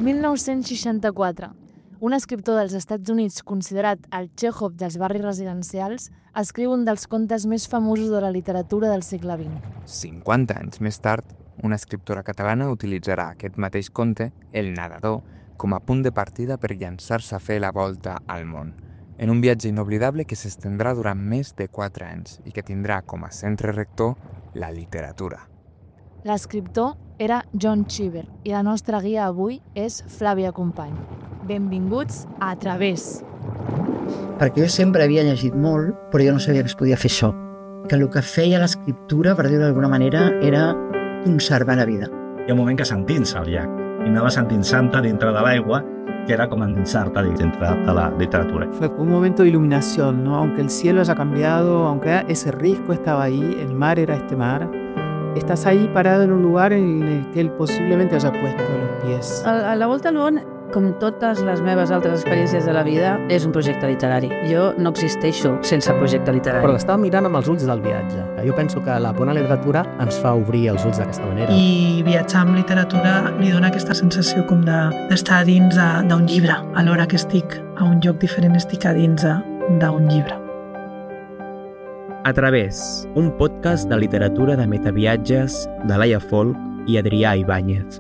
1964. Un escriptor dels Estats Units considerat el Chekhov dels barris residencials escriu un dels contes més famosos de la literatura del segle XX. 50 anys més tard, una escriptora catalana utilitzarà aquest mateix conte, El nadador, com a punt de partida per llançar-se a fer la volta al món, en un viatge inoblidable que s'estendrà durant més de 4 anys i que tindrà com a centre rector la literatura. L'escriptor era John Cheever i la nostra guia avui és Flàvia Company. Benvinguts a Través. Perquè jo sempre havia llegit molt, però jo no sabia que es podia fer això. Que el que feia l'escriptura, per dir-ho d'alguna manera, era conservar la vida. Hi ha un moment que s'endinsa al llac i anava sentint-se dintre de l'aigua, que era como endinsarte dentro de la literatura. Fue un momento de iluminación, ¿no? Aunque el cielo haya cambiado, aunque ese risco estaba ahí, el mar era este mar, estás ahí parado en un lugar en el que él posiblemente haya puesto los pies. A la Volta al món, com totes les meves altres experiències de la vida, és un projecte literari. Jo no existeixo sense projecte literari. Però l'estava mirant amb els ulls del viatge. Jo penso que la bona literatura ens fa obrir els ulls d'aquesta manera. I viatjar amb literatura li dona aquesta sensació com d'estar dins d'un llibre. A l'hora que estic a un lloc diferent, estic a dins d'un llibre. A Través, un podcast de literatura de metaviatges de Laia Folk i Adrià Ibáñez.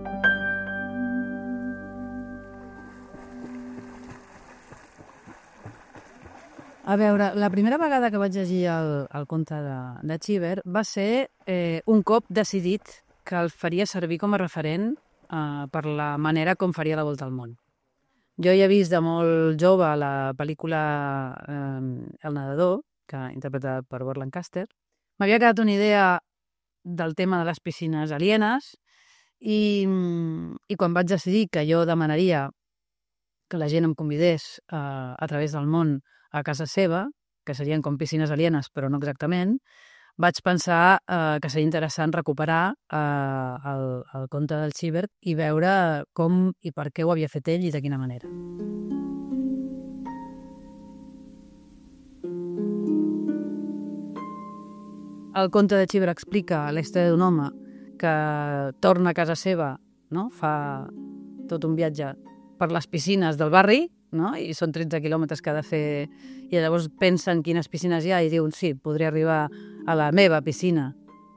A veure, la primera vegada que vaig llegir el conte de Cheever va ser un cop decidit que el faria servir com a referent per la manera com faria la volta al món. Jo ja he vist de molt jove la pel·lícula El nadador, que interpretada per Burt Lancaster. M'havia quedat una idea del tema de les piscines alienes i quan vaig decidir que jo demanaria que la gent em convidés a través del món a casa seva, que serien com piscines alienes, però no exactament, vaig pensar que seria interessant recuperar el conte del Cheever i veure com i per què ho havia fet ell i de quina manera. El conte de Cheever explica la història d'un home que torna a casa seva, no? Fa tot un viatge per les piscines del barri, no? I són 13 quilòmetres que ha de fer, i llavors pensa en quines piscines hi ha i diuen, sí, podria arribar a la meva piscina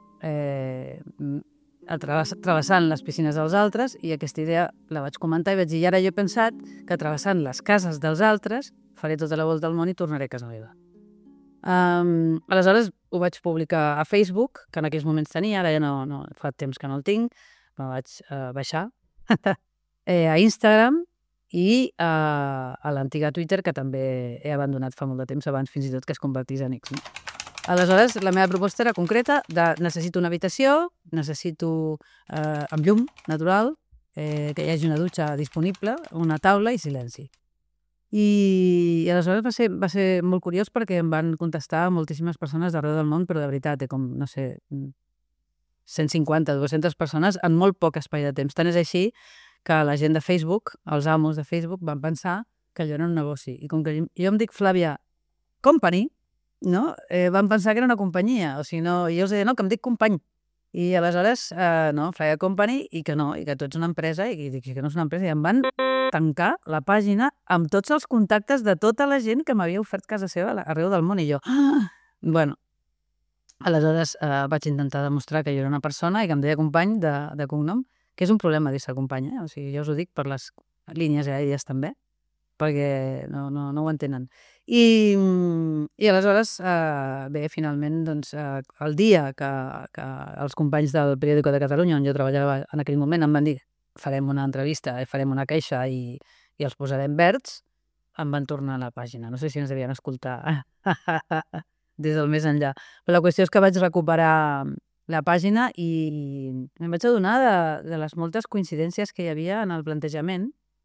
travessant les piscines dels altres, i aquesta idea la vaig comentar i vaig dir, i ara jo he pensat que travessant les cases dels altres faré tota la volta al món i tornaré a casa meva. Aleshores ho vaig publicar a Facebook, que en aquells moments tenia, ara ja no fa temps que no el tinc, me vaig baixar, a Instagram i a l'antiga Twitter, que també he abandonat fa molt de temps, abans fins i tot que es convertís en X. Aleshores, la meva proposta era concreta, necessito una habitació, necessito amb llum natural, que hi hagi una dutxa disponible, una taula i silenci. I aleshores va ser molt curiós perquè em van contestar moltíssimes persones d'arreu del món, però de veritat, com, no sé, 150, 200 persones en molt poc espai de temps. Tant és així que la gent de Facebook, els amos de Facebook, van pensar que allò era un negoci. I com que jo em dic Flàvia Company, no? Van pensar que era una companyia. O sigui, no, jo els deia, no, que em dic Company. I aleshores, no, Flàvia Company, i que no, i que tu ets una empresa, i dic que no és una empresa, i em van tancar la pàgina amb tots els contactes de tota la gent que m'havia ofert casa seva arreu del món. I jo, bueno, aleshores vaig intentar demostrar que jo era una persona i que em deia Company de cognom, que és un problema dir-se company, o sigui, jo us ho dic per les línies aèries també, perquè no ho entenen. I aleshores, bé, finalment, doncs, el dia que els companys del Periódico de Catalunya, on jo treballava en aquell moment, em van dir farem una entrevista, farem una queixa i els posarem verds, em van tornar a la pàgina. No sé si ens devien escoltar des del més enllà. Però la qüestió és que vaig recuperar la pàgina i em vaig adonar de les moltes coincidències que hi havia en el plantejament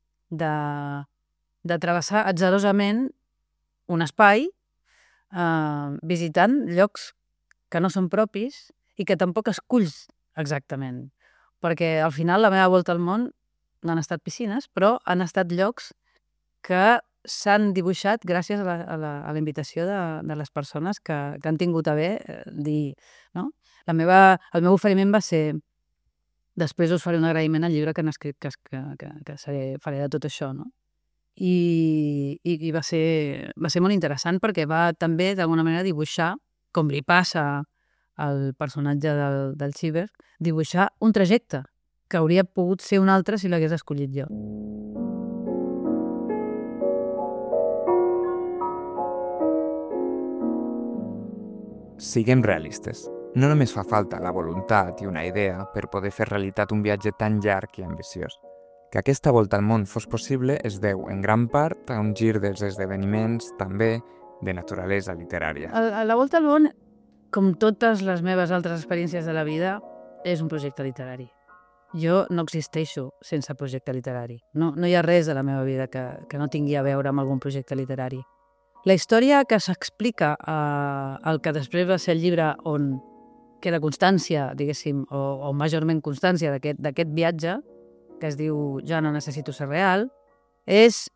de travessar atzarosament un espai visitant llocs que no són propis i que tampoc esculls exactament. Perquè al final la meva volta al món no han estat piscines, però han estat llocs que s'han dibuixat gràcies a la invitació de les persones que han tingut a bé dir, no? El meu oferiment va ser Després us faré un agraïment al llibre que han escrit, que faré de tot això, no? I va ser molt interessant perquè va també, d'alguna manera, dibuixar, com li passa al personatge del Chiver, dibuixar un trajecte que hauria pogut ser un altre si l'hagués escollit jo. Siguem realistes. No només fa falta la voluntat i una idea per poder fer realitat un viatge tan llarg i ambiciós. Que aquesta volta al món fos possible es deu, en gran part, a un gir dels esdeveniments, també de naturalesa literària. La volta al món, com totes les meves altres experiències de la vida, és un projecte literari. Jo no existeixo sense projecte literari. No hi ha res de la meva vida que no tingui a veure amb algun projecte literari. La història que s'explica al que després va ser el llibre on queda constància, diguéssim, o majorment constància d'aquest viatge, que es diu Ja no necessito ser real, és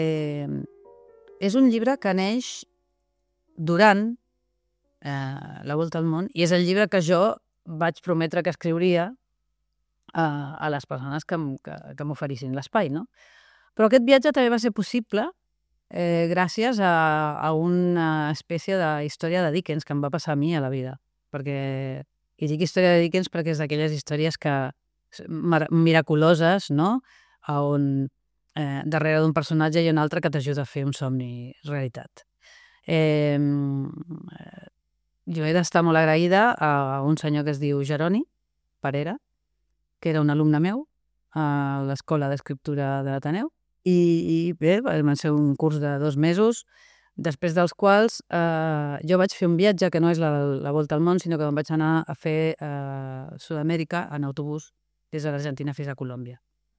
un llibre que neix durant la volta al món i és el llibre que jo vaig prometre que escriuria a les persones que m'oferissin l'espai, no? Però aquest viatge també va ser possible gràcies a una espècie de història de Dickens que em va passar a mi a la vida. Perquè, i dic història de Dickens perquè és d'aquelles històries miraculoses, no? On darrere d'un personatge hi ha un altre que t'ajuda a fer un somni realitat. Jo he d'estar molt agraïda a un senyor que es diu Jeroni Parera, que era un alumne meu a l'Escola d'Escriptura de l'Ateneu, i bé, va ser un curs de 2 mesos, després dels quals jo vaig fer un viatge que no és la volta al món, sinó que em vaig anar a fer a Sud-amèrica en autobús des de l'Argentina fins a Colòmbia.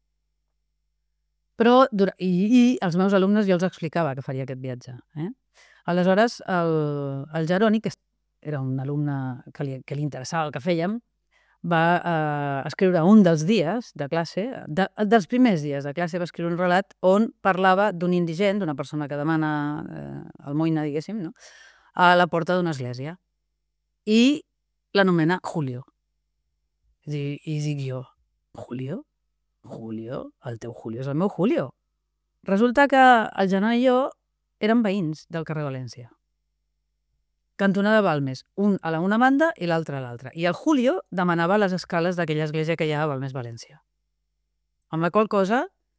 Però, i als meus alumnes jo els explicava que faria aquest viatge. Aleshores, el Jeroni, que era un alumne que li interessava el que fèiem, va escriure un dels dies de classe, dels primers dies de classe, va escriure un relat on parlava d'un indigent, d'una persona que demana almoina, diguéssim, no? A la porta d'una església. I l'anomena Julio. I dic jo, Julio? Julio? El teu Julio és el meu Julio. Resulta que el Jeroni i jo érem veïns del carrer València. Cantonada Balmes, un a una banda i l'altre a l'altra. I el Julio demanava les escales d'aquella església que hi ha a Balmes, València. Amb la qual cosa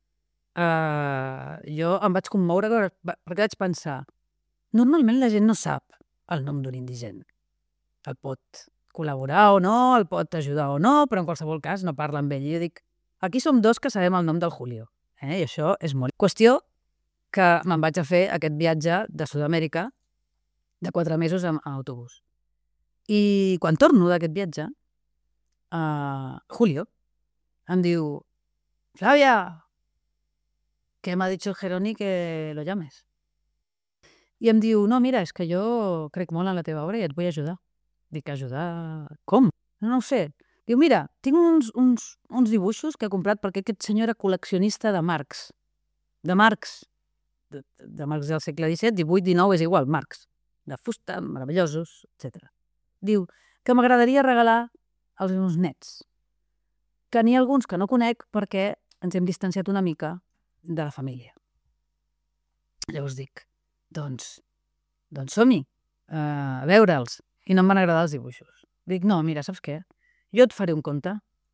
jo em vaig commoure perquè vaig pensar, normalment la gent no sap el nom d'un indigent. El pot col·laborar o no, el pot ajudar o no, però en qualsevol cas no parla amb ell. I jo dic, aquí som 2 que sabem el nom del Julio. I això és molt... Qüestió que me'n vaig a fer aquest viatge de Sud-amèrica de 4 mesos en autobús. I quan torno d'aquest viatge, Julio em diu, Flavia, que m'ha dit el Jeroni que lo llames. I em diu, no, mira, és que jo crec molt en la teva obra i et vull ajudar. Dic, ajudar? Com? No ho sé. Diu, mira, tinc uns dibuixos que he comprat perquè aquest senyor era col·leccionista de Marx. De Marx. De Marx del segle XVII, XVIII, XIX, és igual, Marx. De fusta, meravellosos, etc. Diu que m'agradaria regalar als meus nets, que n'hi ha alguns que no conec perquè ens hem distanciat una mica de la família. Llavors dic, doncs som-hi, a veure'ls. I no em van agradar els dibuixos. Dic, no, mira, saps què? Jo et faré un conte,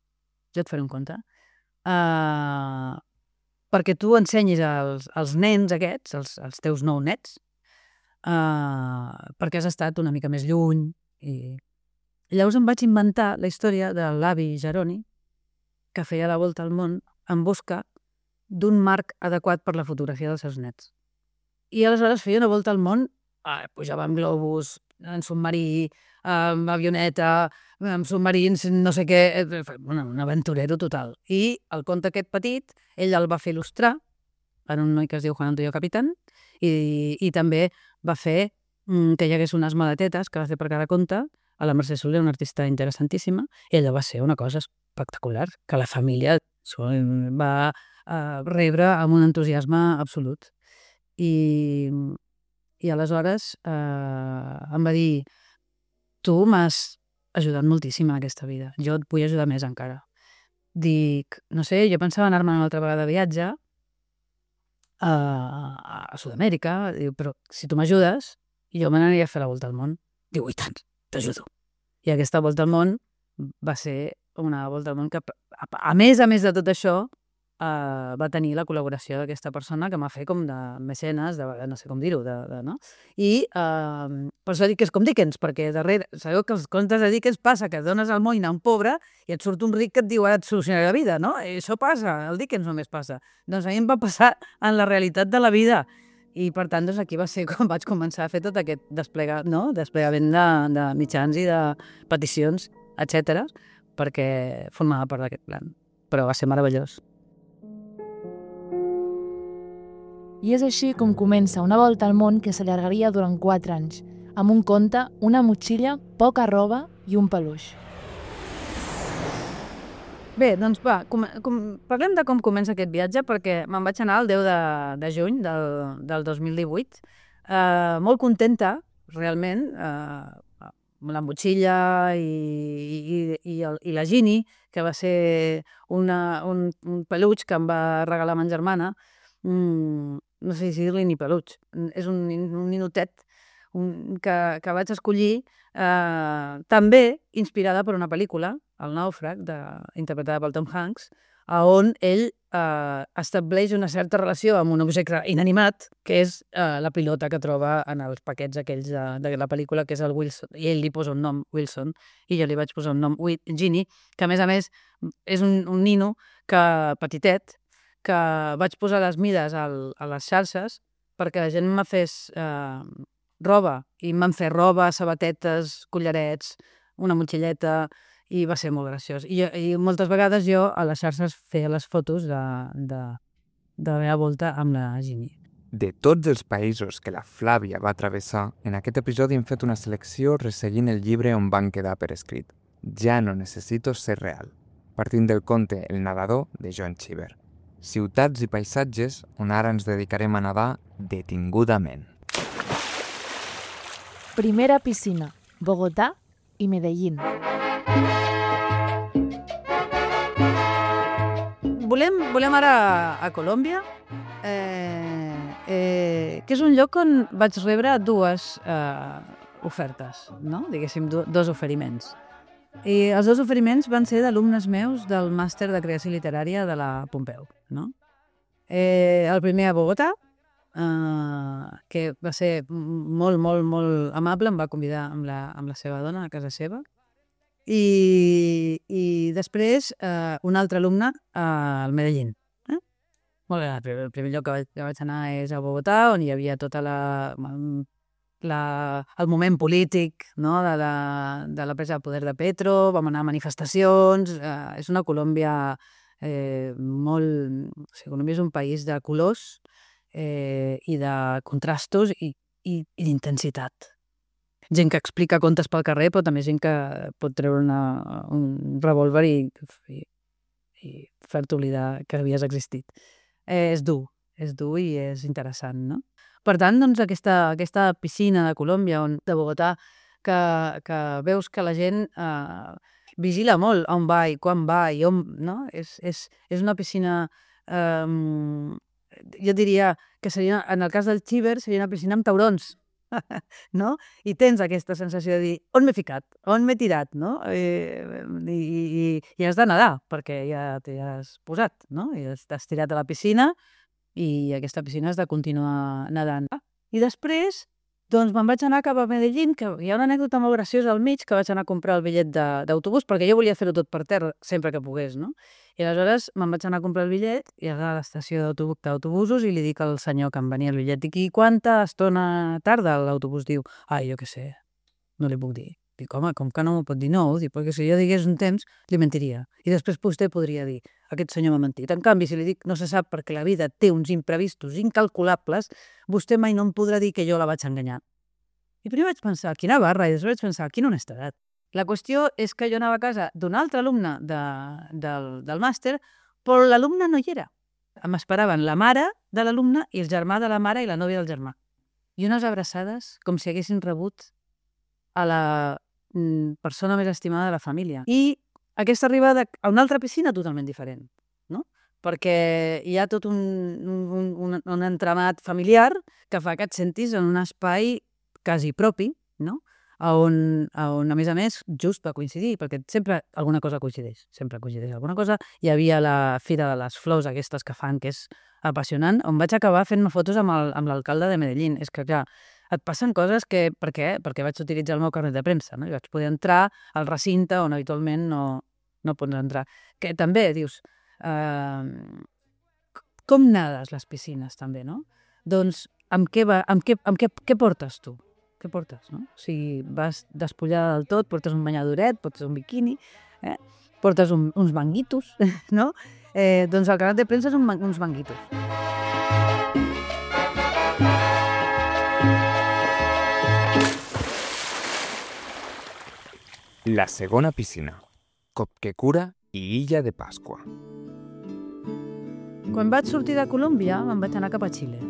perquè tu ensenyis als nens aquests, als teus 9 nets, perquè has estat una mica més lluny. I llavors em vaig inventar la història de l'avi Jeroni, que feia la volta al món en busca d'un marc adequat per la fotografia dels seus nets. I aleshores feia una volta al món, pujava amb globus, en submarí, amb avioneta, amb submarins, no sé què, un aventurero total. I el conte aquest petit, ell el va fer il·lustrar per un noi que es diu Juan Antonio Capitán, i també va fer que hi hagués unes maletetes que va fer per cada conte a la Mercè Soler, una artista interessantíssima, i allò va ser una cosa espectacular, que la família va rebre amb un entusiasme absolut. I aleshores em va dir, tu m'has ajudat moltíssim en aquesta vida, jo et vull ajudar més encara. dic, no sé, jo pensava anar-me una altra vegada de viatge a Sud-amèrica, diu, però si tu m'ajudes, jo me n'aniria a fer la volta al món. Diu, i tant, t'ajudo. I aquesta volta al món va ser una volta al món que, a més de tot això, va tenir la col·laboració d'aquesta persona que m'ha fet com de mecenes, no sé com dir-ho, no? I per això dic que és com Dickens, perquè darrere, sabeu que els contes de Dickens passa que dones almoina a un pobre i et surt un ric que et diu ara et solucionaré la vida, no? I això passa, el Dickens només passa. Doncs a mi em va passar en la realitat de la vida. I per tant, doncs aquí va ser quan vaig començar a fer tot aquest desplegament de mitjans i de peticions, etc, perquè formava part d'aquest plan. Però va ser meravellós. I és així com comença una volta al món que s'allargaria durant 4 anys, amb un conte, una motxilla, poca roba i un peluix. Bé, doncs va, parlem de com comença aquest viatge, perquè me'n vaig anar el 10 de juny del 2018, molt contenta, realment, amb la motxilla i la Ginny, que va ser un peluix que em va regalar ma germana, no sé si dir-li ni peluig, és un ninotet que vaig escollir també inspirada per una pel·lícula, El nàufrag, interpretada pel Tom Hanks, on ell estableix una certa relació amb un objecte inanimat, que és la pilota que troba en els paquets aquells de la pel·lícula, que és el Wilson, i ell li posa un nom, Wilson, i jo li vaig posar un nom, Ginny, que a més és un nino petitet, que vaig posar les mides a les xarxes perquè la gent me fes roba, i em van fer roba, sabatetes, collarets, una motxilleta, i va ser molt graciós. I moltes vegades jo a les xarxes feia les fotos de la meva volta amb la Ginny. De tots els països que la Flàvia va travessar, en aquest episodi hem fet una selecció resseguint el llibre on van quedar per escrit. Ja no necessito ser real, partint del conte El nadador de Joan Cheever. Ciutats i paisatges on ara ens dedicarem a nedar detingudament. Primera piscina, Bogotà i Medellín. Volem ara a Colòmbia, que és un lloc on vaig rebre dues ofertes, no? Diguéssim, dos oferiments. I els dos oferiments van ser d'alumnes meus del màster de creació literària de la Pompeu, no? El primer a Bogotà, que va ser molt, molt, molt amable, em va convidar amb la seva dona a casa seva. I després un altre alumne al Medellín. Molt bé, el primer lloc que vaig anar és a Bogotà, on hi havia tota el moment polític, no? de la presa de poder de Petro, vam anar a manifestacions, és una Colòmbia molt... O sigui, Colòmbia és un país de colors i de contrastos i d'intensitat. Gent que explica contes pel carrer, però també gent que pot treure un revòlver i fer-te oblidar que havies existit. És dur i és interessant, no? Per tant, doncs, aquesta piscina de Colòmbia, de Bogotà, que veus que la gent vigila molt on va i quan va i on, no? És una piscina, jo diria que seria, en el cas del Cheever, seria una piscina amb taurons, no? I tens aquesta sensació de dir, on m'he ficat, on m'he tirat, no? I has de nedar, perquè ja t'hi has posat, no? I t'has tirat a la piscina i aquesta piscina has de continuar nedant. I després, doncs me'n vaig anar cap a Medellín, que hi ha una anècdota molt graciosa al mig, que vaig anar a comprar el bitllet d'autobús, perquè jo volia fer-ho tot per terra, sempre que pogués, no? I aleshores me'n vaig anar a comprar el bitllet i a l'estació d'autobusos i li dic al senyor que em venia el bitllet, dic, i quanta estona tarda l'autobús? Diu, jo què sé, no li puc dir. Dic, home, com que no m'ho pot dir? No, dic, perquè si jo digués un temps, li mentiria. I després vostè podria dir, aquest senyor m'ha mentit. En canvi, si li dic no se sap perquè la vida té uns imprevistos incalculables, vostè mai no em podrà dir que jo la vaig enganyar. I primer vaig pensar, quina barra, i després vaig pensar, quina honestedat. La qüestió és que jo anava a casa d'un altre alumne del màster, però l'alumne no hi era. M'esperaven la mare de l'alumne i el germà de la mare i la nòvia del germà. I unes abraçades com si haguessin rebut a la persona més estimada de la família. I aquesta arribada a una altra piscina totalment diferent, no? Perquè hi ha tot un entramat familiar que fa que et sentis en un espai quasi propi, no? On, a més, just va coincidir, perquè sempre alguna cosa coincideix, alguna cosa. Hi havia la Fira de les Flors, aquestes que fan, que és apassionant, on vaig acabar fent-me fotos amb l'alcalde de Medellín. És que, clar, et passen coses que... Per què? Perquè vaig utilitzar el meu carnet de premsa, no? I vaig poder entrar al recinte on habitualment no pots entrar. Que també, dius, com nades les piscines, també, no? Doncs, què portes tu? Què portes, no? O sigui, vas despullada del tot, portes un banyadoret, portes un biquini, portes uns manguitos, no? Doncs el carnet de premsa és uns manguitos. La segona piscina, Copquecura i Illa de Pasqua. Quan vaig sortir de Colòmbia, me'n vaig anar cap a Xile.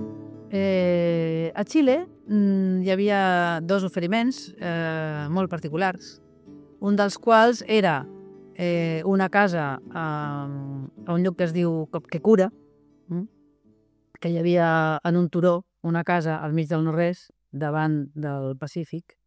A Xile hi havia 2 oferiments molt particulars, un dels quals era una casa a un lloc que es diu Copquecura, que hi havia en un turó una casa al mig del no-res, davant del Pacífic.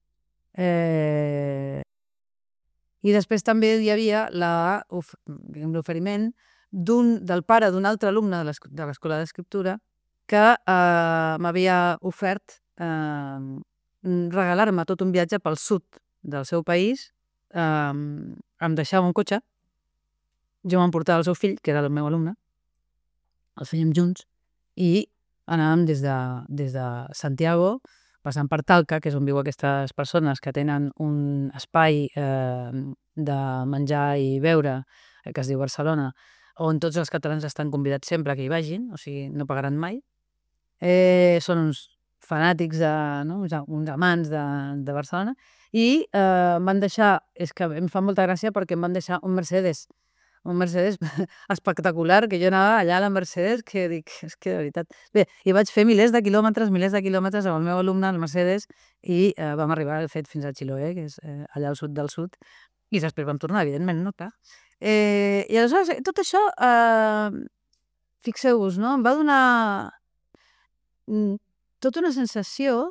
I després també hi havia l'oferiment del pare d'un altre alumne de l'Escola d'Escriptura que m'havia ofert regalar-me tot un viatge pel sud del seu país, em deixava un cotxe, jo m'emportava el seu fill, que era el meu alumne, els fèiem junts, i anàvem des de Santiago, passant per Talca, que és on viuen aquestes persones que tenen un espai de menjar i beure, que es diu Barcelona, on tots els catalans estan convidats sempre que hi vagin, o sigui, no pagaran mai. Són uns fanàtics, uns amants de Barcelona, i em van deixar, és que em fa molta gràcia perquè em van deixar un Mercedes espectacular, que jo anava allà a la Mercedes, que dic, és que de veritat... Bé, i vaig fer milers de quilòmetres amb el meu alumne al Mercedes, i vam arribar, de fet, fins a Chiloé, que és allà al sud del sud, i després vam tornar, evidentment, no? Clar. I aleshores, tot això, fixeu-vos, no? Em va donar tota una sensació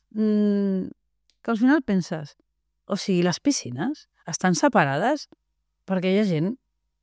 que al final penses, o sigui, les piscines estan separades perquè hi ha gent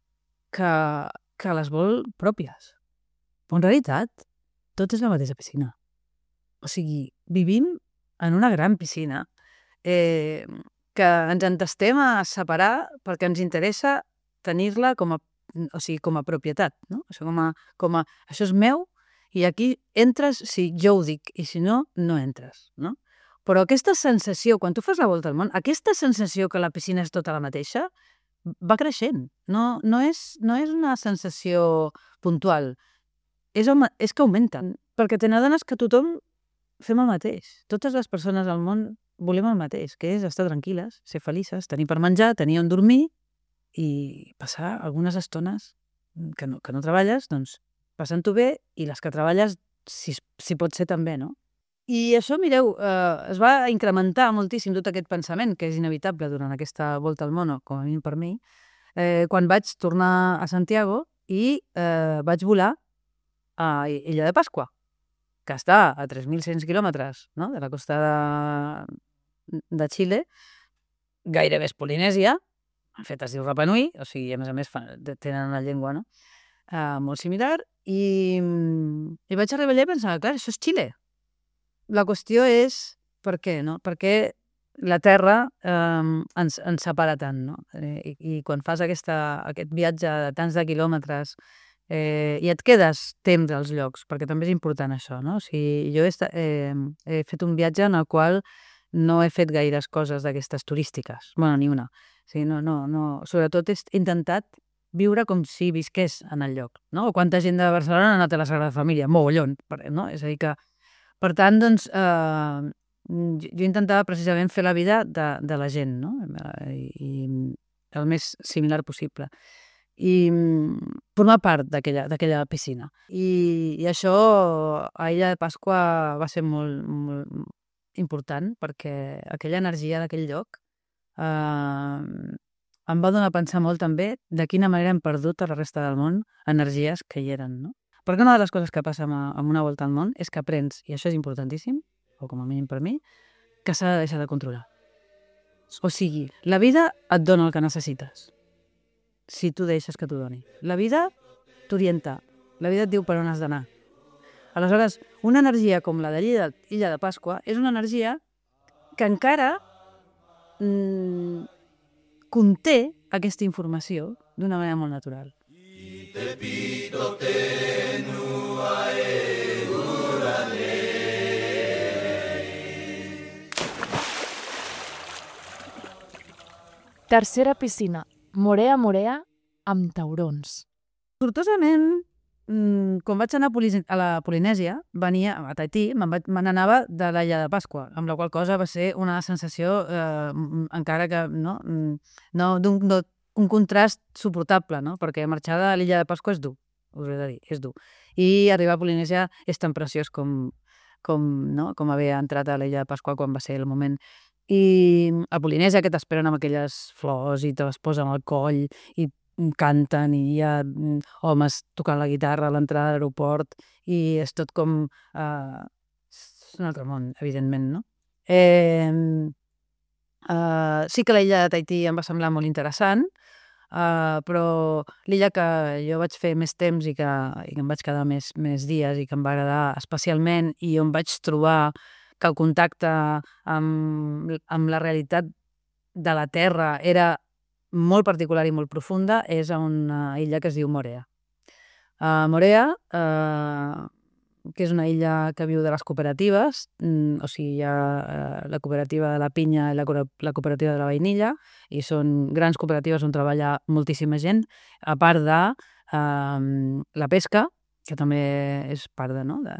que les vol pròpies. Però en realitat, tot és la mateixa piscina. O sigui, vivim en una gran piscina que ens entestem a separar perquè ens interessa tenir-la com a propietat, no? Això és meu, i aquí entres si jo ho dic, i si no, no entres, no? Però aquesta sensació, quan tu fas la volta al món, aquesta sensació que la piscina és tota la mateixa, va creixent. No és una sensació puntual. És que augmenten. Perquè te n'adones que tothom fem el mateix. Totes les persones al món volem el mateix, que és estar tranquil·les, ser felices, tenir per menjar, tenir on dormir i passar algunes estones que no treballes, doncs passant-ho bé, i les que treballes, si pot ser també, no? I això, mireu, es va incrementar moltíssim tot aquest pensament, que és inevitable durant aquesta volta al món, com a mínim per mi, quan vaig tornar a Santiago i vaig volar a Illa de Pasqua, que està a 3.100 quilòmetres, no?, de la costa de Xile, gairebé és Polinèsia, en fet es diu Rapa Nui, o sigui, a més tenen una llengua, no?, molt similar, i vaig arribar allà i pensar, clar, això és Xile. La qüestió és per què, no? Per què la Terra ens separa tant, no? I quan fas aquest viatge de tants de quilòmetres i et quedes temps als llocs, perquè també és important això, no? O sigui, jo he fet un viatge en el qual no he fet gaires coses d'aquestes turístiques, bueno, ni una. O sigui, no. Sobretot he intentat viure com si visqués en el lloc, no? O quanta gent de Barcelona ha anat a la Sagrada Família, mogollon, no? És a dir que, per tant, doncs, jo intentava precisament fer la vida de la gent, no? I el més similar possible. I formar part d'aquella piscina. I això a Illa de Pasqua va ser molt, molt important, perquè aquella energia d'aquell lloc em va donar a pensar molt també de quina manera hem perdut a la resta del món energies que hi eren, no? Perquè una de les coses que passa amb una volta al món és que aprens, i això és importantíssim, o com a mínim per mi, que s'ha de deixar de controlar. O sigui, la vida et dona el que necessites, si tu deixes que t'ho doni. La vida t'orienta, la vida et diu per on has d'anar. Aleshores, una energia com la de l'Illa de Pasqua és una energia que encara conté aquesta informació d'una manera molt natural. Tercera piscina, Morea Morea, amb taurons. Sortosament, quan vaig anar a la Polinèsia, venia a Tahití, me n'anava de l'Illa de Pasqua, amb la qual cosa va ser una sensació, encara que un contrast suportable, no? Perquè marxar de l'Illa de Pasqua és dur, us he de dir, és dur. I arribar a Polinèsia és tan preciós com haver entrat a l'Illa de Pasqua quan va ser el moment. I a Polinèsia que t'esperen amb aquelles flors i te les posen al coll i canten i hi ha homes tocant la guitarra a l'entrada de l'aeroport i és tot com... és un altre món, evidentment, no? Sí que l'illa de Tahití em va semblar molt interessant, però l'illa que jo vaig fer més temps i que em vaig quedar més dies i que em va agradar especialment i on vaig trobar que el contacte amb la realitat de la Terra era molt particular i molt profunda, és a una illa que es diu Morea. Morea, que és una illa que viu de les cooperatives, o sigui, hi ha la cooperativa de la pinya i la cooperativa de la vainilla, i són grans cooperatives on treballa moltíssima gent, a part de la pesca, que també és part de... no?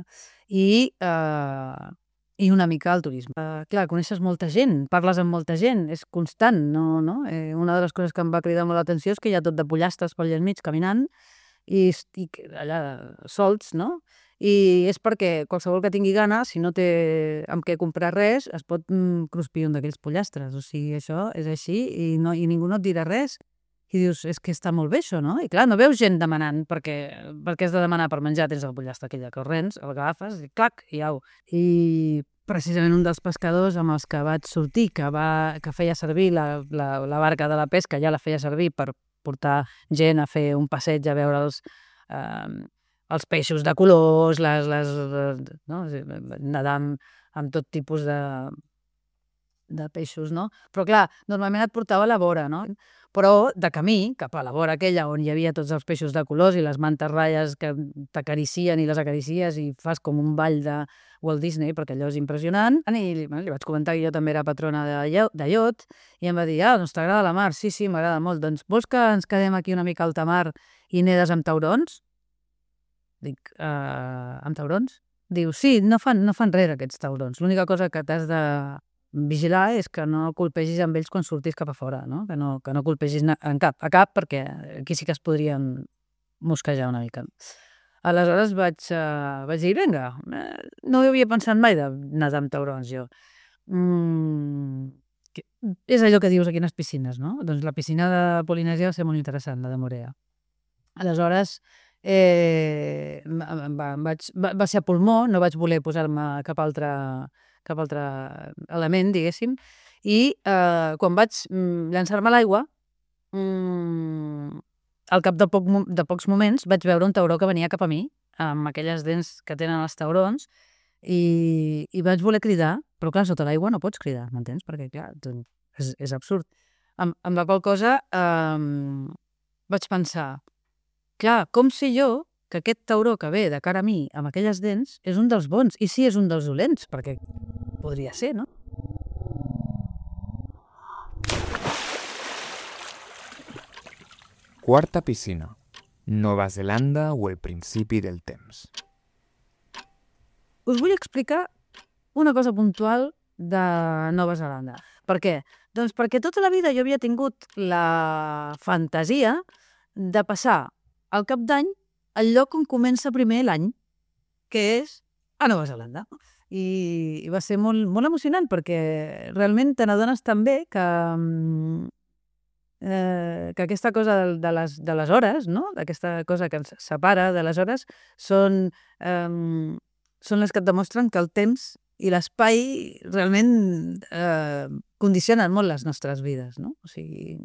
I una mica el turisme. Clar, coneixes molta gent, parles amb molta gent, és constant, no? Una de les coses que em va cridar molt l'atenció és que hi ha tot de pollastres per allà al mig caminant i allà solts, no? I és perquè qualsevol que tingui gana, si no té amb què comprar res, es pot cruspir un d'aquells pollastres. O sigui, això és així i ningú no et dirà res. I dius, és que està molt bé això, no? I clar, no veus gent demanant perquè has de demanar per menjar, tens el pollastre aquella que corrents, el agafes i clac, i au. I precisament un dels pescadors amb els que vaig sortir, que feia servir la barca de la pesca, ja la feia servir per portar gent a fer un passeig a veure els peixos de colors, nedar amb tot tipus de peixos, no? Però clar, normalment et portava a la vora, no? Però de camí, cap a la vora aquella on hi havia tots els peixos de colors i les mantes ratlles que t'acaricien i les acaricies i fas com un ball de Walt Disney, perquè allò és impressionant. I li vaig comentar que jo també era patrona de iot i em va dir, doncs t'agrada la mar? Sí, m'agrada molt. Doncs vols que ens quedem aquí una mica a alta mar i nedes amb taurons? Dic, amb taurons? Diu, sí, no fan res aquests taurons. L'única cosa que t'has de vigilar és que no colpegis amb ells quan surtis cap a fora, no? Que no colpegis a cap, perquè aquí sí que es podrien mosquejar una mica. Aleshores vaig dir, vinga, no hi havia pensat mai de nedar amb taurons, jo. És allò que dius aquí en les piscines, no? Doncs la piscina de Polinèsia va ser molt interessant, la de Morea. Aleshores, va ser a pulmó, no vaig voler posar-me cap altre element, diguéssim, i quan vaig llançar-me a l'aigua, al cap de pocs moments vaig veure un tauró que venia cap a mi, amb aquelles dents que tenen els taurons, i vaig voler cridar, però clar, sota l'aigua no pots cridar, m'entens? Perquè clar, és absurd. Amb la qual cosa vaig pensar, clar, com sé jo que aquest tauró que ve de cara a mi amb aquelles dents és un dels bons, i sí és un dels dolents, perquè podria ser, no? Quarta piscina. Nova Zelanda o el principi del temps. Us vull explicar una cosa puntual de Nova Zelanda. Per què? Doncs perquè tota la vida jo havia tingut la fantasia de passar al cap d'any al lloc on comença primer l'any, que és a Nova Zelanda. I va ser molt, molt emocionant perquè realment te n'adones també que que aquesta cosa de les hores, no? Aquesta cosa que ens separa de les hores, són les que et demostren que el temps i l'espai realment condicionen molt les nostres vides, no? O sigui,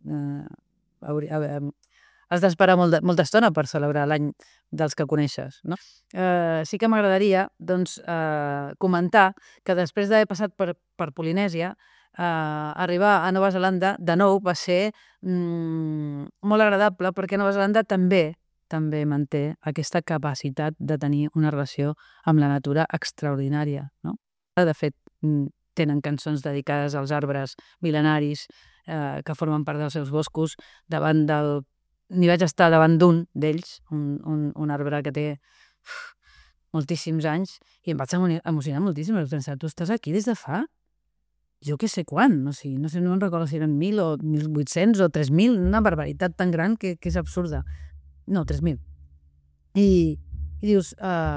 has d'esperar molta estona per celebrar l'any dels que coneixes, no? Sí que m'agradaria, doncs, comentar que després d'haver passat per Polinèsia, arribar a Nova Zelanda de nou va ser molt agradable perquè Nova Zelanda també manté aquesta capacitat de tenir una relació amb la natura extraordinària, no? De fet, tenen cançons dedicades als arbres mil·lenaris que formen part dels seus boscos. N'hi vaig estar davant d'un d'ells, un arbre que té moltíssims anys, i em vaig emocionar moltíssim. Vaig pensar, tu estàs aquí des de fa jo què sé quan, no sé, no em recordo si eren 1.000 o 1.800 o 3.000, una barbaritat tan gran que és absurda. No, 3.000. I dius,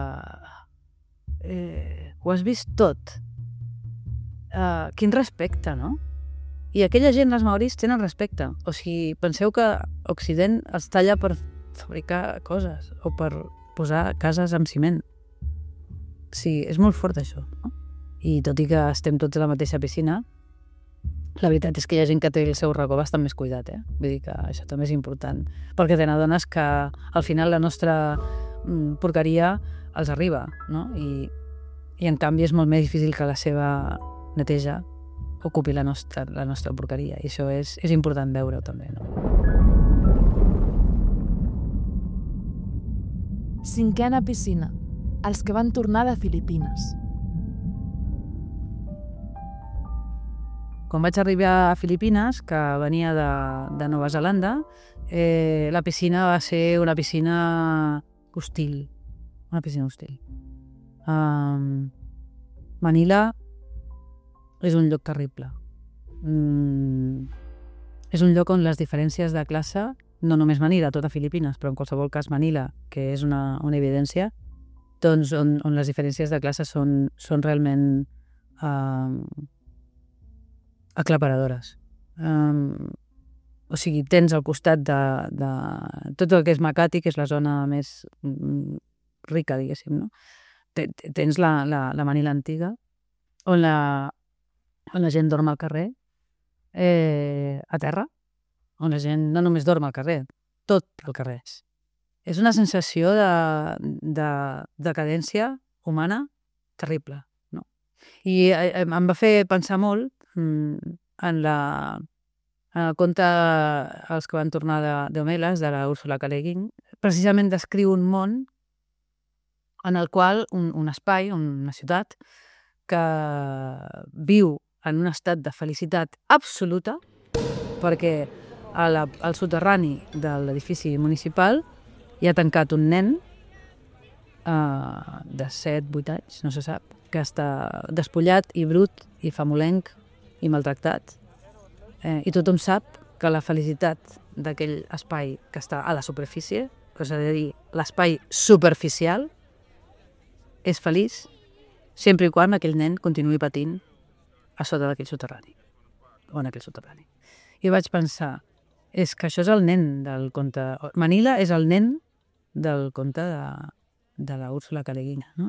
ho has vist tot. Quin respecte, no? I aquella gent, les maoris, tenen respecte. O sigui, penseu que Occident els talla per fabricar coses o per posar cases amb ciment. Sí, és molt fort això, no? I tot i que estem tots a la mateixa piscina, la veritat és que hi ha gent que té el seu racó bastant més cuidat, Vull dir que això també és important, perquè te n'adones que al final la nostra porqueria els arriba, no? I en canvi és molt més difícil que la seva neteja ocupi la nostra porqueria, i això és important veure-ho també, no? 5a piscina. Els que van tornar de Filipines. Quan vaig arribar a Filipines, que venia de Nova Zelanda, la piscina va ser una piscina hostil. Una piscina hostil. Manila és un lloc terrible. És un lloc on les diferències de classe, no només Manila, tota Filipines, però en qualsevol cas Manila, que és una evidència, doncs on les diferències de classe són realment aclaparadores. O sigui, tens al costat de tot el que és Makati, que és la zona més rica, diguéssim, no? Tens la Manila antiga, on la gent dorm al carrer, a terra, on la gent no només dorm al carrer, tot al carrer. És una sensació de decadència humana terrible, no? I em va fer pensar molt en el conte Els que van tornar de Homeles, de la Úrsula K. Le Guin. Precisament descriu un món en el qual un espai, una ciutat, que viu en un estat de felicitat absoluta perquè al soterrani de l'edifici municipal hi ha tancat un nen de 7-8 anys, no se sap, que està despullat i brut i famolenc i maltractat. I tothom sap que la felicitat d'aquell espai que està a la superfície, és a dir, l'espai superficial, és feliç sempre i quan aquell nen continuï patint a sota d'aquell soterrani, o en aquell soterrani. I vaig pensar, és que això és el nen del conte... Manila és el nen del conte de la Úrsula K. Le Guin, no?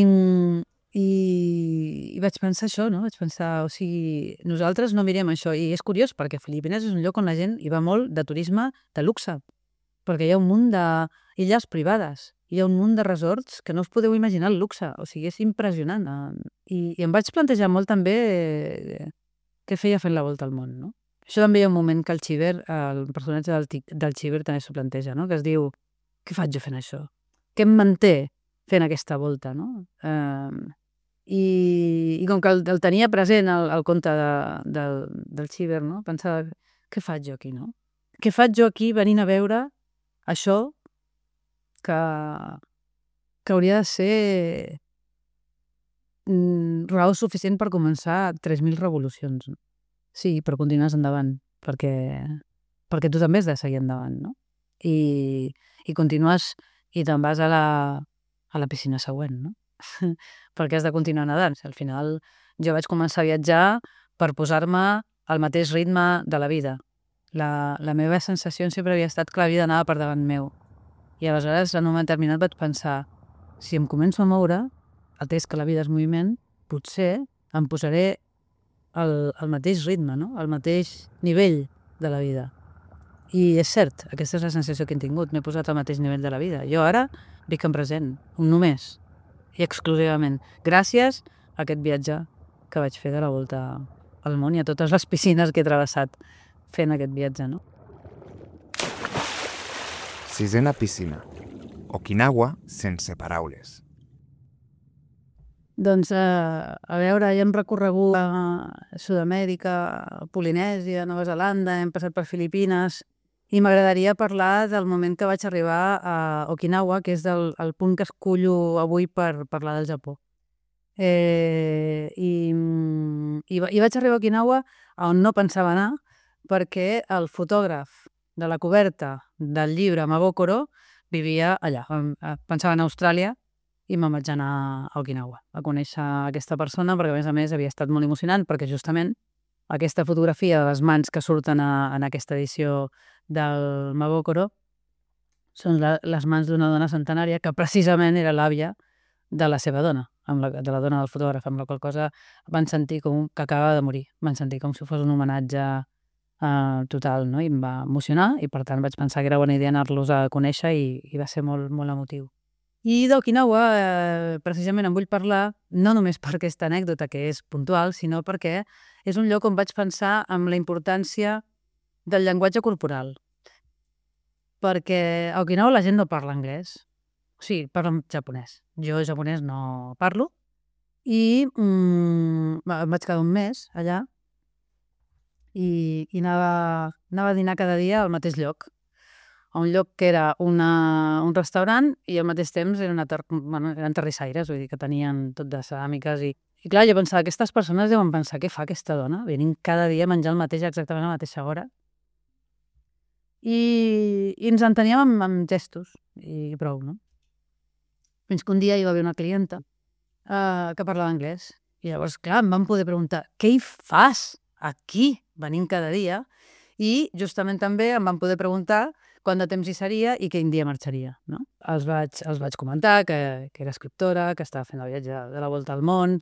I vaig pensar això, no? Vaig pensar, o sigui, nosaltres no mirem això. I és curiós, perquè Filipines és un lloc on la gent hi va molt de turisme de luxe, perquè hi ha un munt d'illes privades, hi ha un munt de resorts que no us podeu imaginar el luxe. O sigui, és impressionant. I em vaig plantejar molt també què feia fent la volta al món, no? Això també hi ha un moment que el Chiver, el personatge del Chiver també s'ho planteja, no? Que es diu, què faig jo fent això? Què em manté fent aquesta volta, no? I com que el tenia present el conte del Chiver, no? Pensava, què faig jo aquí, no? Què faig jo aquí venint a veure això que hauria de ser raó suficient per començar 3.000 revolucions, no? Sí, però continues endavant, perquè tu també has de seguir endavant, no? I continues i te'n vas a la piscina següent, no? Perquè has de continuar nedant. Al final jo vaig començar a viatjar per posar-me al mateix ritme de la vida. La meva sensació sempre havia estat que la vida anava per davant meu. I aleshores, en un moment determinat, vaig pensar, si em començo a moure, atès que la vida és moviment, potser em posaré al mateix ritme, no? Al mateix nivell de la vida. I és cert, aquesta és la sensació que he tingut, m'he posat al mateix nivell de la vida. Jo ara vic en present, només i exclusivament, gràcies a aquest viatge que vaig fer de la volta al món i a totes les piscines que he travessat fent aquest viatge, no? Sisena piscina. Okinawa sense paraules. Doncs, a veure, ja hem recorregut a Sud-amèrica, Polinèsia, Nova Zelanda, hem passat per Filipines, i m'agradaria parlar del moment que vaig arribar a Okinawa, que és el punt que escullo avui per parlar del Japó. I vaig arribar a Okinawa on no pensava anar, perquè el fotògraf de la coberta del llibre Mabokoro vivia allà. Pensava en Austràlia i me'n vaig anar a Okinawa a conèixer aquesta persona, perquè a més havia estat molt emocionant, perquè justament aquesta fotografia de les mans que surten en aquesta edició del Mabokoro són les mans d'una dona centenària que precisament era l'àvia de la seva dona, de la dona del fotògraf, amb la qual cosa van sentir com que acabava de morir, van sentir com si fos un homenatge total, no? I em va emocionar i per tant vaig pensar que era bona idea anar-los a conèixer i va ser molt, molt emotiu. I d'Okinawa precisament en vull parlar no només per aquesta anècdota que és puntual, sinó perquè és un lloc on vaig pensar en la importància del llenguatge corporal. Perquè a Okinawa la gent no parla anglès, o sigui, parla japonès. Jo japonès no parlo i em vaig quedar un mes allà i anava a dinar cada dia al mateix lloc, a un lloc que era un restaurant i al mateix temps eren terrissaires, vull dir que tenien tot de ceràmiques i clar, jo pensava, aquestes persones deuen pensar què fa aquesta dona, venint cada dia a menjar el mateix exactament a la mateixa hora. I ens enteníem amb gestos i prou, no? Fins que un dia hi va haver una clienta que parlava anglès i llavors, clar, em van poder preguntar què hi fas aquí, venint cada dia? I justament també em van poder preguntar quant de temps hi seria i quin dia marxaria, no? Els vaig comentar que era escriptora, que estava fent el viatge de la volta al món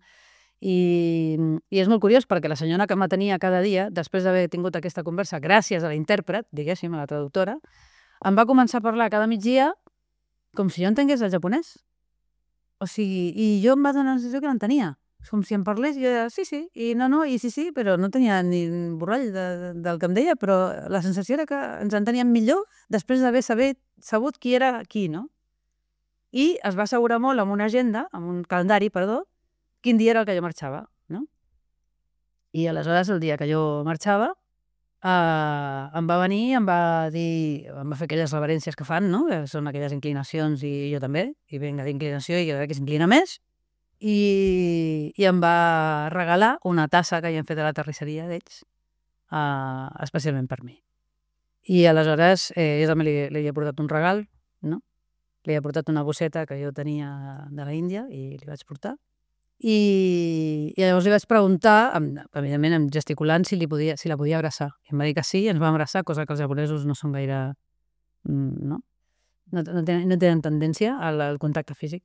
i és molt curiós perquè la senyora que m'atenia cada dia, després d'haver tingut aquesta conversa gràcies a la intèrpret, diguéssim, a la traductora, em va començar a parlar cada migdia com si jo entengués el japonès. O sigui, i jo em va donar la sensació que l'entenia. Com si em parlés, jo deia sí, i no, i sí, però no tenia ni un borrall del que em deia, però la sensació era que ens enteníem millor després d'haver sabut qui era qui, no? I es va assegurar molt amb una agenda, amb un calendari, perdó, quin dia era el que jo marxava, no? I aleshores, el dia que jo marxava, em va venir, em va fer aquelles reverències que fan, no? Que són aquelles inclinacions i jo també, i vinga d'inclinació i jo crec que s'inclina més, i em va regalar una tassa que havien fet a la terrisseria d'ells, especialment per mi. I aleshores jo també li havia portat un regal, no? Li havia portat una bosseta que jo tenia de la Índia i li vaig portar. I llavors li vaig preguntar, evidentment gesticulant, si la podia abraçar. I em va dir que sí, ens va abraçar, cosa que els japonesos no són gaire... no tenen tendència al contacte físic.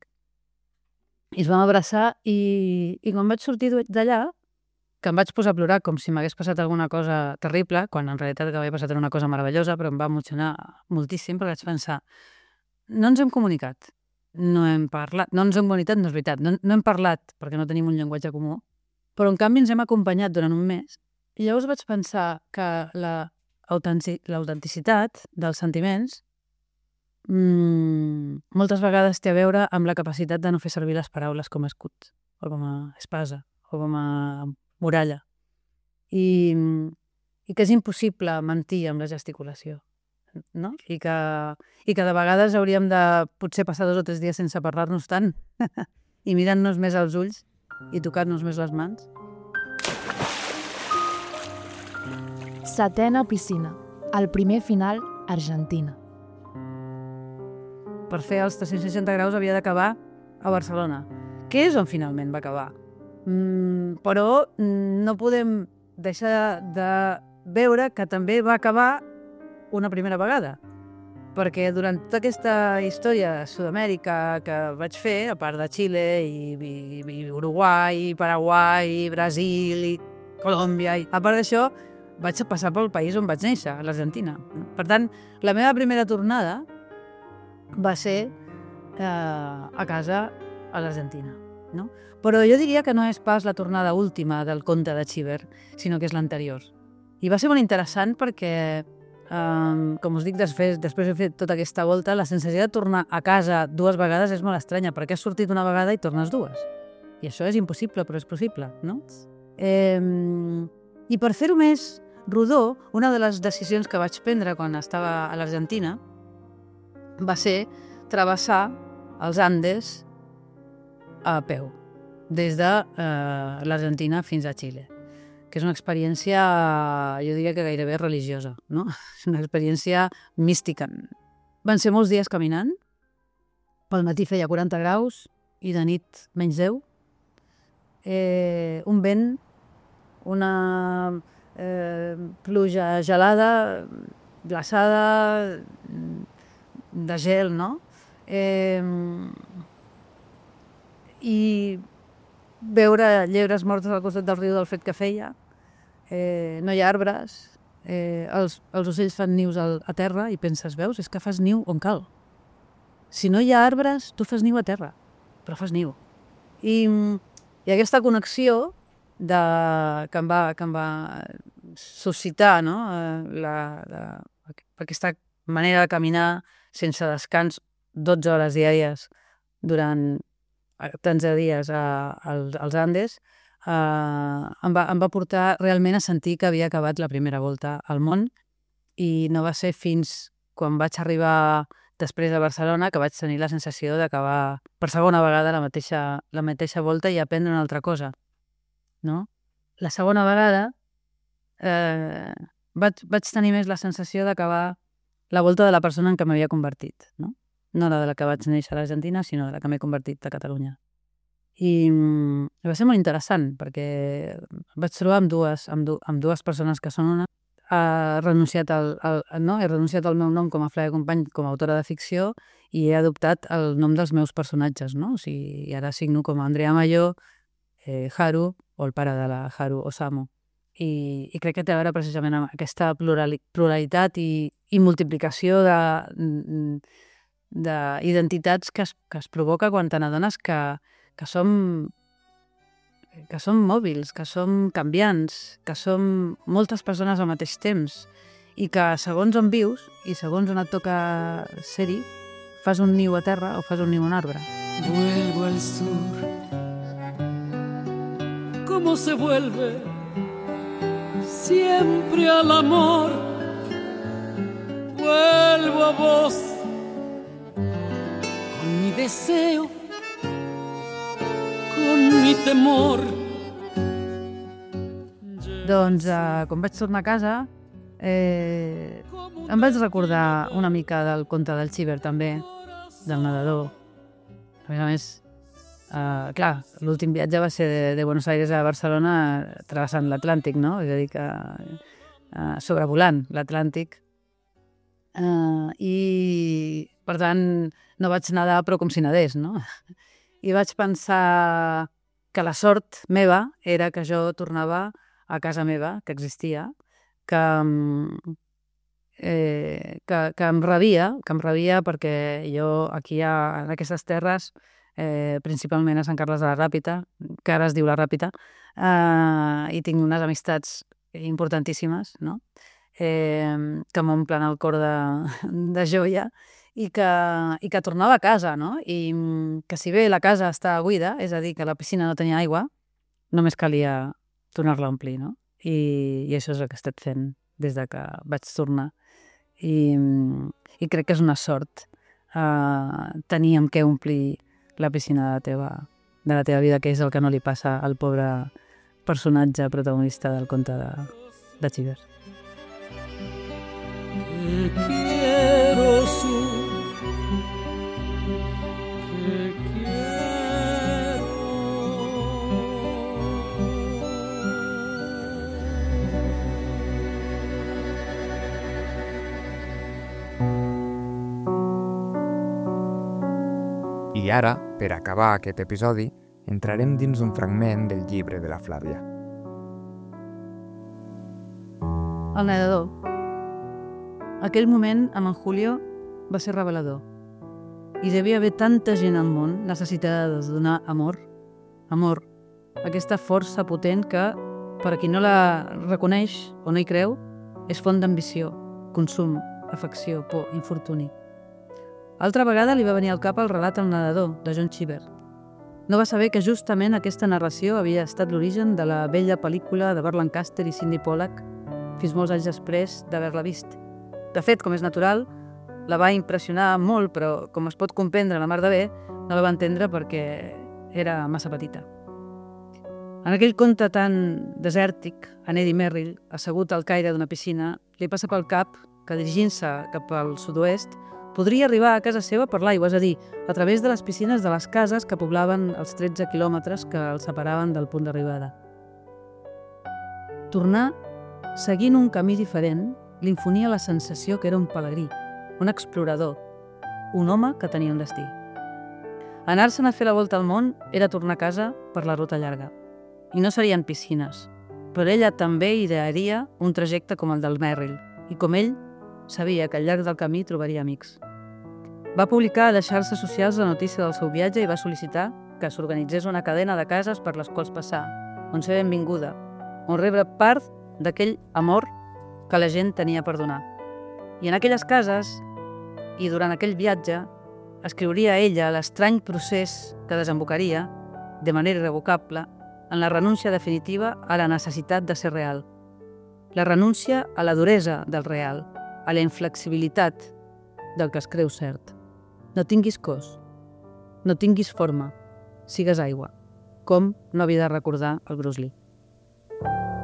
I ens vam abraçar i quan vaig sortir d'allà, que em vaig posar a plorar com si m'hagués passat alguna cosa terrible, quan en realitat el que m'havia passat era una cosa meravellosa, però em va emocionar moltíssim perquè vaig pensar, no ens hem comunicat, no ens hem comunicat, no és veritat, no hem parlat perquè no tenim un llenguatge comú, però en canvi ens hem acompanyat durant un mes. I llavors vaig pensar que l'autenticitat dels sentiments moltes vegades té a veure amb la capacitat de no fer servir les paraules com a escut, o com a espasa, o com a muralla. I que és impossible mentir amb la gesticulació, no? I que de vegades hauríem de potser passar 2 o 3 dies sense parlar-nos tant i mirant-nos més als ulls i tocar-nos més les mans. Setena piscina. El primer final, Argentina. Per fer els 360 graus havia d'acabar a Barcelona, que és on finalment va acabar. Però no podem deixar de veure que també va acabar una primera vegada. Perquè durant tota aquesta història de Sud-amèrica que vaig fer, a part de Xile i Uruguai, Paraguai, Brasil i Colòmbia, a part d'això vaig passar pel país on vaig néixer, a l'Argentina. Per tant, la meva primera tornada va ser a casa a l'Argentina. No? Però jo diria que no és pas la tornada última del conte de Chiver, sinó que és l'anterior. I va ser molt interessant perquè com us dic, després de fer tota aquesta volta, la sensació de tornar a casa 2 vegades és molt estranya, perquè has sortit una vegada i tornes 2. I això és impossible, però és possible, no? I per fer-ho més rodó, una de les decisions que vaig prendre quan estava a l'Argentina va ser travessar els Andes a peu, des de l'Argentina fins a Xile, que és una experiència, jo diria que gairebé religiosa, no? És una experiència mística. Van ser molts dies caminant, pel matí feia 40 graus i de nit menys 10, un vent, una pluja gelada, glaçada, de gel, no? I veure llebres mortes al costat del riu del fred que feia, no hi ha arbres, els ocells fan nius a terra i penses, veus, és que fas niu on cal. Si no hi ha arbres, tu fas niu a terra, però fas niu. I aquesta connexió que em va suscitar, no? Aquesta manera de caminar sense descans 12 hores diàries durant tants de dies als Andes, em va portar realment a sentir que havia acabat la primera volta al món, i no va ser fins quan vaig arribar després a Barcelona que vaig tenir la sensació d'acabar per segona vegada la mateixa volta i aprendre una altra cosa. No? La segona vegada vaig tenir més la sensació d'acabar la volta de la persona en què m'havia convertit, no? No la de la que vaig néixer a l'Argentina, sinó de la que m'he convertit a Catalunya. I va ser molt interessant, perquè vaig trobar amb dues persones que són una. He renunciat al meu nom com a Flavia Company, com a autora de ficció, i he adoptat el nom dels meus personatges, no? O sigui, ara signo com a Andrea Mayo, Haru, o el pare de la Haru Osamu. I crec que té a veure precisament amb aquesta pluralitat i multiplicació d'identitats que es provoca quan te n'adones que som mòbils, que som canviants, que som moltes persones al mateix temps, i que segons on vius i segons on et toca ser-hi, fas un niu a terra o fas un niu a un arbre. Vuelvo al sur, como se vuelve siempre al amor. Vuelvo a vos con mi deseo, con mi temor. Doncs, quan vaig tornar a casa, em vaig recordar una mica del conte del Chiver, també, del nedador. A més, clar, l'últim viatge va ser de Buenos Aires a Barcelona travessant l'Atlàntic, no? És a dir, que sobrevolant l'Atlàntic. I, per tant, no vaig nedar, però com si nedés, no? I vaig pensar que la sort meva era que jo tornava a casa meva, que existia, que em rebia perquè jo aquí en aquestes terres, principalment a Sant Carles de la Ràpita, que ara es diu la Ràpita, i tinc unes amistats importantíssimes, no? Que m'omplen el cor de joia, i que tornava a casa, no? I que si bé la casa està buida, és a dir, que la piscina no tenia aigua, només calia tornar-la a omplir, no? I això és el que he estat fent des de que vaig tornar. I crec que és una sort tenir amb què omplir la piscina de la teva vida, que és el que no li passa al pobre personatge protagonista del conte de Chiver. Te quiero sur, te quiero. I ara, per acabar aquest episodi, entrarem dins un fragment del llibre de la Flàvia. El nedador. Aquell moment, amb en Julio, va ser revelador. Hi devia haver tanta gent al món necessitada de donar amor. Amor, aquesta força potent que, per a qui no la reconeix o no hi creu, és font d'ambició, consum, afecció, por, infortuni. Altra vegada li va venir al cap el relat El nedador, de John Cheever. No va saber que justament aquesta narració havia estat l'origen de la vella pel·lícula de Burt Lancaster i Sidney Pollack, fins molts anys després d'haver-la vist. De fet, com és natural, la va impressionar molt, però, com es pot comprendre la mar de bé, no la va entendre perquè era massa petita. En aquell conte tan desèrtic, en Eddie Merrill, assegut al caire d'una piscina, li passa pel cap que, dirigint-se cap al sud-oest, podria arribar a casa seva per l'aigua, és a dir, a través de les piscines de les cases que poblaven els 13 quilòmetres que el separaven del punt d'arribada. Tornar, seguint un camí diferent, li infonia la sensació que era un pelegrí, un explorador, un home que tenia un destí. Anar-se'n a fer la volta al món era tornar a casa per la ruta llarga. I no serien piscines, però ella també idearia un trajecte com el del Merrill, i com ell, sabia que al llarg del camí trobaria amics. Va publicar a les xarxes socials la notícia del seu viatge i va sol·licitar que s'organitzés una cadena de cases per les quals passar, on ser benvinguda, on rebre part d'aquell amor que la gent tenia per donar. I en aquelles cases, i durant aquell viatge, escriuria ella l'estrany procés que desembocaria, de manera irrevocable, en la renúncia definitiva a la necessitat de ser real. La renúncia a la duresa del real, a la inflexibilitat del que es creu cert. No tinguis cos, no tinguis forma, sigues aigua, com no havia de recordar el Bruce Lee.